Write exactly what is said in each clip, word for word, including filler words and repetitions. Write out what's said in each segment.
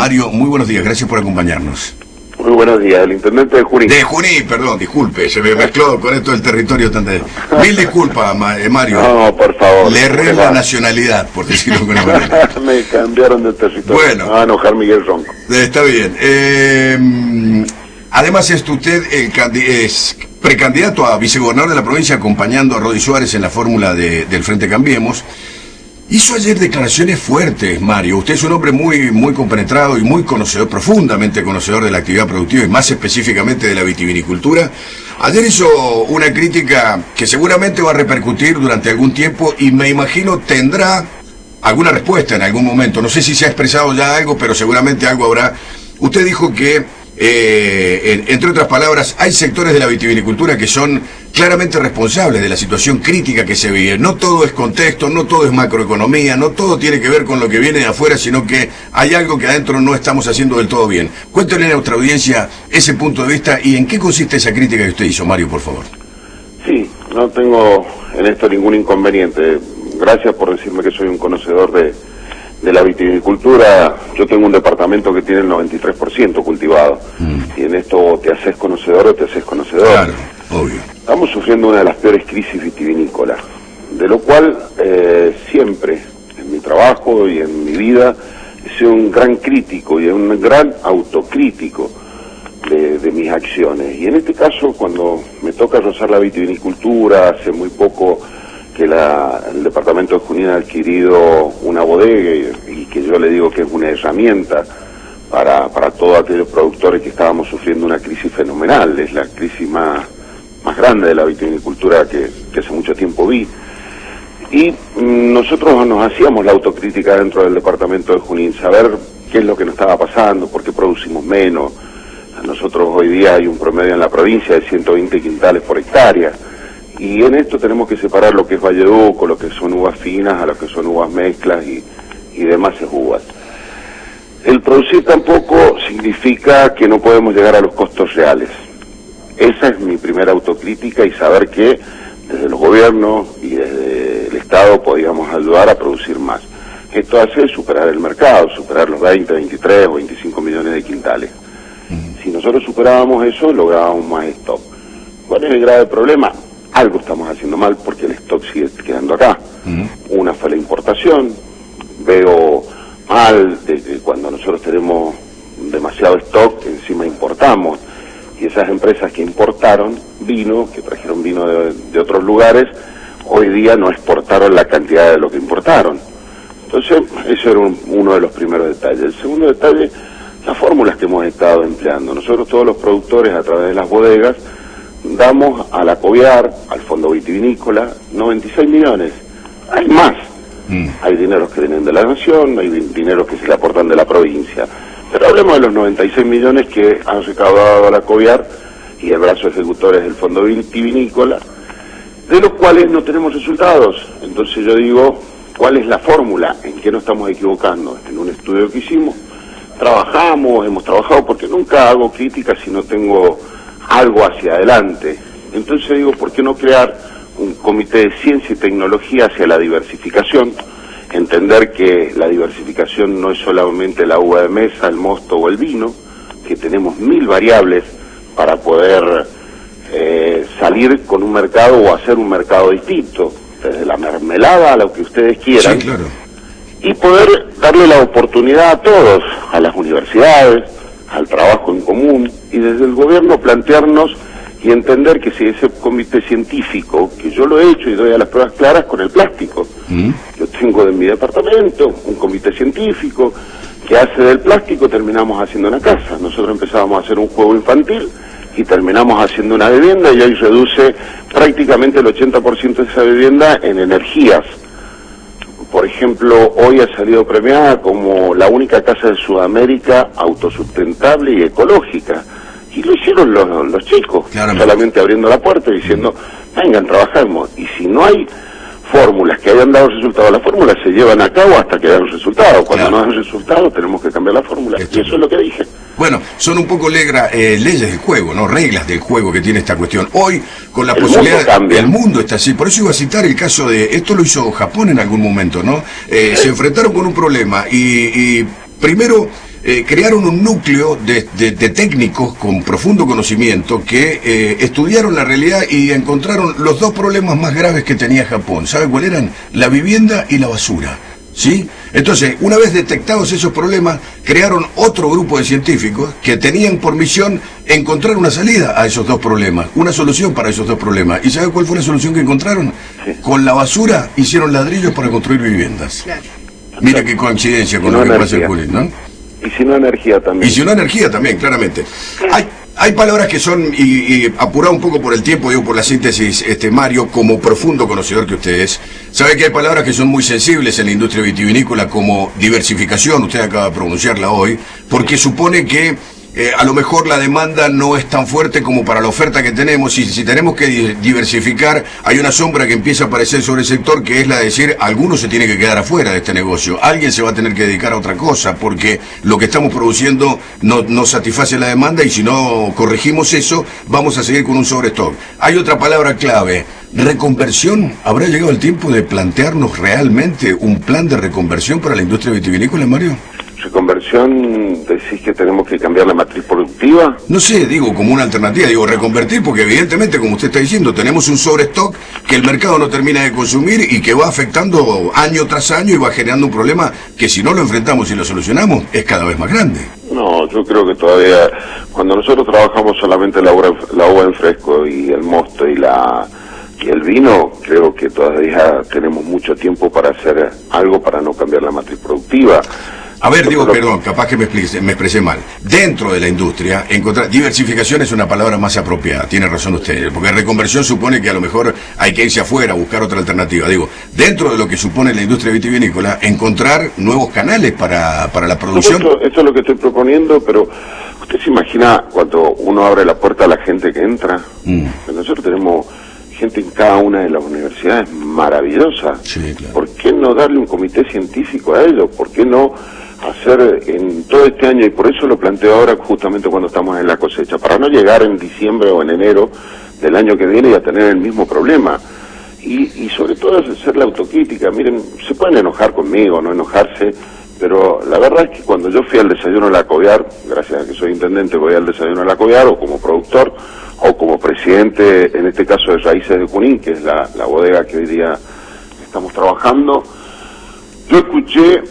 Mario, muy buenos días, gracias por acompañarnos. Muy buenos días, el intendente de Junín. De Junín, perdón, disculpe, se me mezcló con esto del territorio tan de... Mil disculpas, Mario. No, por favor. Le erré la nacionalidad, por decirlo con una manera. Me cambiaron de territorio. Bueno. Me va a enojar Miguel Ronco. Está bien. Eh, además, es usted el es precandidato a vicegobernador de la provincia, acompañando a Rodi Suárez en la fórmula de, del Frente Cambiemos. Hizo ayer declaraciones fuertes, Mario. Usted es un hombre muy, muy compenetrado y muy conocedor, profundamente conocedor de la actividad productiva y más específicamente de la vitivinicultura. Ayer hizo una crítica que seguramente va a repercutir durante algún tiempo y me imagino tendrá alguna respuesta en algún momento. No sé si se ha expresado ya algo, pero seguramente algo habrá. Usted dijo que, eh, entre otras palabras, hay sectores de la vitivinicultura que son claramente responsables de la situación crítica que se vive. No todo es contexto, no todo es macroeconomía, no todo tiene que ver con lo que viene de afuera, sino que hay algo que adentro no estamos haciendo del todo bien. Cuéntale a nuestra audiencia ese punto de vista y en qué consiste esa crítica que usted hizo, Mario, por favor. Sí, no tengo en esto ningún inconveniente. Gracias por decirme que soy un conocedor de, de la vitivinicultura. Yo tengo un departamento que tiene el noventa y tres por ciento cultivado. Mm. Y en esto te haces conocedor o te haces conocedor. Claro, obvio. Estamos sufriendo una de las peores crisis vitivinícolas, de lo cual eh, siempre en mi trabajo y en mi vida he sido un gran crítico y un gran autocrítico de, de mis acciones. Y en este caso, cuando me toca rozar la vitivinicultura, hace muy poco que la, el departamento de Junín ha adquirido una bodega y, y que yo le digo que es una herramienta para, para todos aquellos productores que estábamos sufriendo una crisis fenomenal, es la crisis más... más grande de la vitivinicultura que, que hace mucho tiempo vi. Y mmm, nosotros nos hacíamos la autocrítica dentro del departamento de Junín, saber qué es lo que nos estaba pasando, por qué producimos menos. Nosotros hoy día hay un promedio en la provincia de ciento veinte quintales por hectárea, y en esto tenemos que separar lo que es Valleduco, lo que son uvas finas, a lo que son uvas mezclas y, y demás uvas. El producir tampoco significa que no podemos llegar a los costos reales. Esa es mi primera autocrítica y saber que desde los gobiernos y desde el Estado podíamos ayudar a producir más. Esto hace superar el mercado, superar los veinte, veintitrés o veinticinco millones de quintales. Si nosotros superábamos eso, lográbamos más stock. ¿Cuál es el grave problema? Algo estamos haciendo mal porque el stock sigue quedando acá. Uh-huh. Una fue la importación. Veo mal de que cuando nosotros tenemos demasiado stock, encima importamos. Y esas empresas que importaron vino, que trajeron vino de, de otros lugares, hoy día no exportaron la cantidad de lo que importaron. Entonces, eso era un, uno de los primeros detalles. El segundo detalle, las fórmulas que hemos estado empleando. Nosotros todos los productores, a través de las bodegas, damos a la Coviar, al Fondo Vitivinícola, noventa y seis millones. Hay más. Mm. Hay dineros que vienen de la nación, hay dineros que se le aportan de la provincia. Pero hablemos de los noventa y seis millones que han recaudado a la Coviar y el brazo ejecutor es el Fondo Vitivinícola, de los cuales no tenemos resultados. Entonces yo digo, ¿cuál es la fórmula? ¿En qué nos estamos equivocando? En un estudio que hicimos, trabajamos, hemos trabajado, porque nunca hago críticas si no tengo algo hacia adelante. Entonces digo, ¿por qué no crear un comité de ciencia y tecnología hacia la diversificación? Entender que la diversificación no es solamente la uva de mesa, el mosto o el vino, que tenemos mil variables para poder eh, salir con un mercado o hacer un mercado distinto, desde la mermelada a lo que ustedes quieran, sí, claro. Y poder darle la oportunidad a todos, a las universidades, al trabajo en común, y desde el gobierno plantearnos y entender que si ese comité científico, que yo lo he hecho y doy a las pruebas claras con el plástico, mm. yo tengo en mi departamento un comité científico que hace del plástico, terminamos haciendo una casa. Nosotros empezábamos a hacer un juego infantil y terminamos haciendo una vivienda y hoy reduce prácticamente el ochenta por ciento de esa vivienda en energías. Por ejemplo, hoy ha salido premiada como la única casa de Sudamérica autosustentable y ecológica. Y lo hicieron los, los chicos, claramente, solamente abriendo la puerta y diciendo, vengan, trabajemos. Y si no hay fórmulas que hayan dado resultados, las fórmulas se llevan a cabo hasta que dan resultados. Cuando claro. no dan resultados tenemos que cambiar la fórmula. Esto. Y eso es lo que dije. Bueno, son un poco legra, eh, leyes del juego, ¿no? Reglas del juego que tiene esta cuestión. Hoy, con la el posibilidad... Mundo cambia. El mundo está así. Por eso iba a citar el caso de... Esto lo hizo Japón en algún momento, ¿no? Eh, se enfrentaron con un problema y, y primero... eh, crearon un núcleo de, de, de técnicos con profundo conocimiento que eh, estudiaron la realidad y encontraron los dos problemas más graves que tenía Japón. ¿Sabe cuáles eran? La vivienda y la basura. ¿Sí? Entonces, una vez detectados esos problemas, crearon otro grupo de científicos que tenían por misión encontrar una salida a esos dos problemas, una solución para esos dos problemas. ¿Y sabe cuál fue la solución que encontraron? Sí. Con la basura hicieron ladrillos para construir viviendas. Claro. Mira qué coincidencia con lo que pasa en Junín, ¿no? Y si no energía también. Y si no energía también, claramente. Claro. Hay... Hay palabras que son, y, y apurado un poco por el tiempo, digo por la síntesis, este Mario, como profundo conocedor que usted es, sabe que hay palabras que son muy sensibles en la industria vitivinícola, como diversificación, usted acaba de pronunciarla hoy, porque supone que eh, a lo mejor la demanda no es tan fuerte como para la oferta que tenemos, y si tenemos que diversificar, hay una sombra que empieza a aparecer sobre el sector, que es la de decir, alguno se tiene que quedar afuera de este negocio, alguien se va a tener que dedicar a otra cosa, porque lo que estamos produciendo no, no satisface la demanda, y si no corregimos eso, vamos a seguir con un sobrestock. Hay otra palabra clave, reconversión. ¿Habrá llegado el tiempo de plantearnos realmente un plan de reconversión para la industria vitivinícola, Mario? ¿Reconversión decís que tenemos que cambiar la matriz productiva? No sé, digo, como una alternativa, digo, reconvertir, porque evidentemente, como usted está diciendo, tenemos un sobrestock que el mercado no termina de consumir y que va afectando año tras año y va generando un problema que si no lo enfrentamos y lo solucionamos, es cada vez más grande. No, yo creo que todavía, cuando nosotros trabajamos solamente la uva, la uva en fresco y el mosto y la... y el vino, creo que todavía tenemos mucho tiempo para hacer algo para no cambiar la matriz productiva. A ver, digo, perdón, capaz que me expliqué, me expresé mal. Dentro de la industria, encontrar diversificación es una palabra más apropiada, tiene razón usted, porque reconversión supone que a lo mejor hay que irse afuera a buscar otra alternativa. Digo, dentro de lo que supone la industria vitivinícola, encontrar nuevos canales para, para la producción. Esto, esto es lo que estoy proponiendo, pero usted se imagina cuando uno abre la puerta a la gente que entra. Mm. Nosotros tenemos gente en cada una de las universidades maravillosa. Sí, claro. ¿Por qué no darle un comité científico a ellos? ¿Por qué no hacer en todo este año? Y por eso lo planteo ahora, justamente cuando estamos en la cosecha, para no llegar en diciembre o en enero del año que viene y a tener el mismo problema. Y, y sobre todo hacer la autocrítica. Miren, se pueden enojar conmigo, no enojarse, pero la verdad es que cuando yo fui al desayuno de la Coviar, gracias a que soy intendente, voy al desayuno de la Coviar, o como productor, o como presidente, en este caso de Raíces de Junín, que es la, la bodega que hoy día estamos trabajando, yo escuché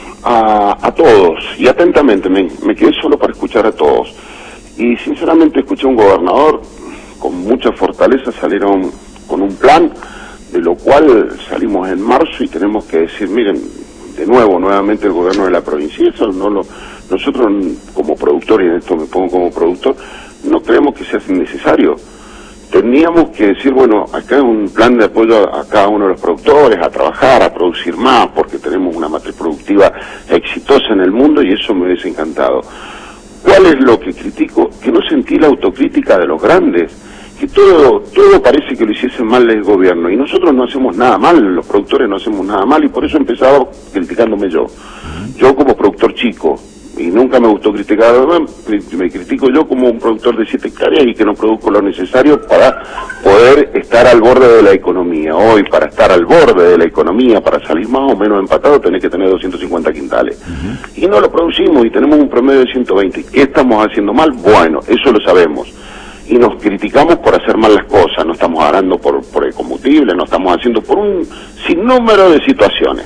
a, a todos, y atentamente, me, me quedé solo para escuchar a todos, y sinceramente escuché a un gobernador con mucha fortaleza, salieron con un plan, de lo cual salimos en marzo y tenemos que decir, miren, de nuevo, nuevamente el gobierno de la provincia, eso no lo, nosotros como productor, y en esto me pongo como productor, no creemos que sea necesario. Teníamos que decir, bueno, acá hay un plan de apoyo a cada uno de los productores, a trabajar, a producir más, porque tenemos una matriz productiva exitosa en el mundo y eso me hubiese encantado. ¿Cuál es lo que critico? Que no sentí la autocrítica de los grandes, que todo, todo parece que lo hiciese mal el gobierno y nosotros no hacemos nada mal, los productores no hacemos nada mal y por eso empezaba criticándome yo. Yo como productor chico, y nunca me gustó criticar, me critico yo como un productor de siete hectáreas y que no produzco lo necesario para poder estar al borde de la economía. Hoy, para estar al borde de la economía, para salir más o menos empatado, tenés que tener doscientos cincuenta quintales. Uh-huh. Y no lo producimos y tenemos un promedio de ciento veinte. ¿Qué estamos haciendo mal? Bueno, eso lo sabemos. Y nos criticamos por hacer mal las cosas, no estamos arando por, por el combustible, no estamos haciendo por un sinnúmero de situaciones.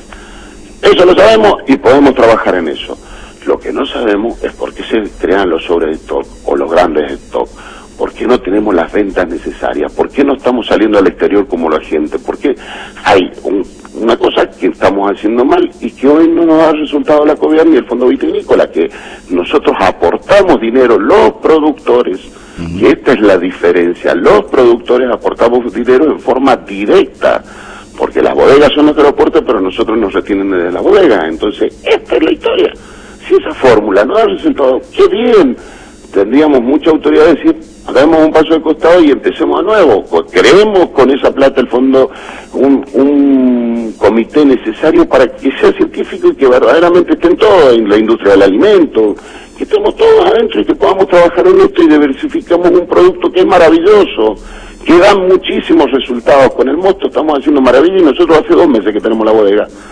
Eso lo sabemos y podemos trabajar en eso. Lo que no sabemos es por qué se crean los sobres de stock o los grandes stock. ¿Por qué no tenemos las ventas necesarias? ¿Por qué no estamos saliendo al exterior como la gente? ¿Por qué hay un, una cosa que estamos haciendo mal y que hoy no nos da resultado la Coviar ni el Fondo Vitivinícola? Que nosotros aportamos dinero, los productores, uh-huh. que esta es la diferencia, los productores aportamos dinero en forma directa, porque las bodegas son los que lo aportan, pero nosotros nos retienen desde la bodega. Entonces, esta es la historia. Si esa fórmula no da resultado, ¡qué bien! Tendríamos mucha autoridad de decir, hagamos un paso de costado y empecemos de nuevo. Creemos con esa plata el fondo un, un comité necesario para que sea científico y que verdaderamente estén todos en la industria del alimento, que estemos todos adentro y que podamos trabajar en esto y diversificamos un producto que es maravilloso, que dan muchísimos resultados. Con el mosto estamos haciendo maravilla y nosotros hace dos meses que tenemos la bodega.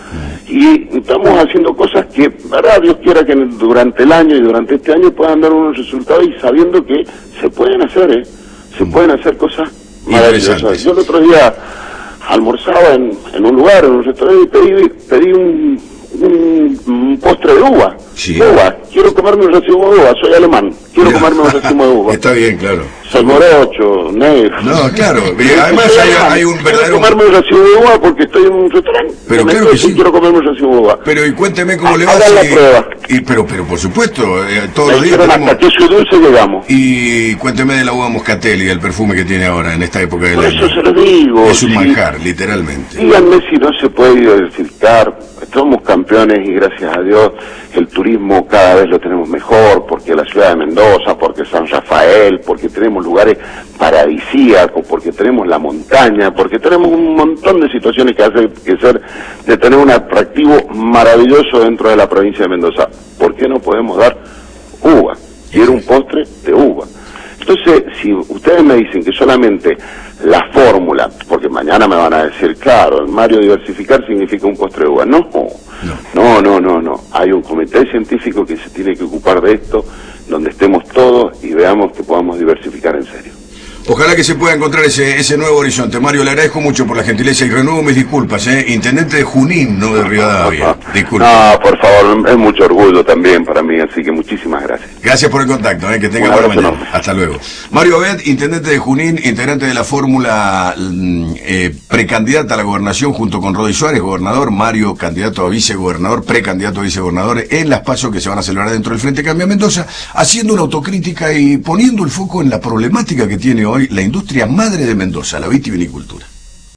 Y estamos haciendo cosas que, verdad, Dios quiera que durante el año y durante este año puedan dar unos resultados y sabiendo que se pueden hacer, ¿eh? Se pueden hacer cosas maravillosas. Yo el otro día almorzaba en, en un lugar, en un restaurante, y pedí, pedí un, un, un postre de uva. Sí. Uva, quiero comerme un racimo de uva, soy alemán, quiero Mira. comerme un racimo de uva. Está bien, claro. Soy morocho, negro. No, claro, además hay, hay un verdadero... Quiero comerme un racimo de uva porque estoy en un restaurante. Pero claro que sí. Quiero comerme un racimo de uva. Pero y cuénteme cómo le va Hagan la si... prueba. Y, pero, pero por supuesto, eh, todos Me los días dijeron tenemos... hasta que soy dulce llegamos. Y cuénteme de la uva moscatelli, el perfume que tiene ahora en esta época del Por año. eso se lo digo. Es un sí. manjar, literalmente. Díganme si no se puede diversificar. Somos campeones y gracias a Dios el turismo cada vez lo tenemos mejor, porque la ciudad de Mendoza, porque San Rafael, porque tenemos lugares paradisíacos, porque tenemos la montaña, porque tenemos un montón de situaciones que hacen que ser de tener un atractivo maravilloso dentro de la provincia de Mendoza. ¿Por qué no podemos dar uva? Quiero un postre de uva. Entonces, si ustedes me dicen que solamente la fórmula, porque mañana me van a decir, claro, Mario, diversificar significa un postre de uva. No, no, no, no, no. Hay un comité científico que se tiene que ocupar de esto, donde estemos todos y veamos que podamos diversificar en serio. Ojalá que se pueda encontrar ese, ese nuevo horizonte. Mario, le agradezco mucho por la gentileza y renuevo mis disculpas, ¿eh? Intendente de Junín, no de Rivadavia. Disculpe. No, por favor, es mucho orgullo también para mí, así que muchísimas gracias. Gracias por el contacto, ¿eh? Que tenga buena mañana. Enorme. Hasta luego. Mario Abet, intendente de Junín, integrante de la fórmula eh, precandidata a la gobernación junto con Rodi Suárez, gobernador, Mario, candidato a vicegobernador, precandidato a vicegobernador en las PASO que se van a celebrar dentro del Frente Cambia Mendoza, haciendo una autocrítica y poniendo el foco en la problemática que tiene hoy la industria madre de Mendoza, la vitivinicultura.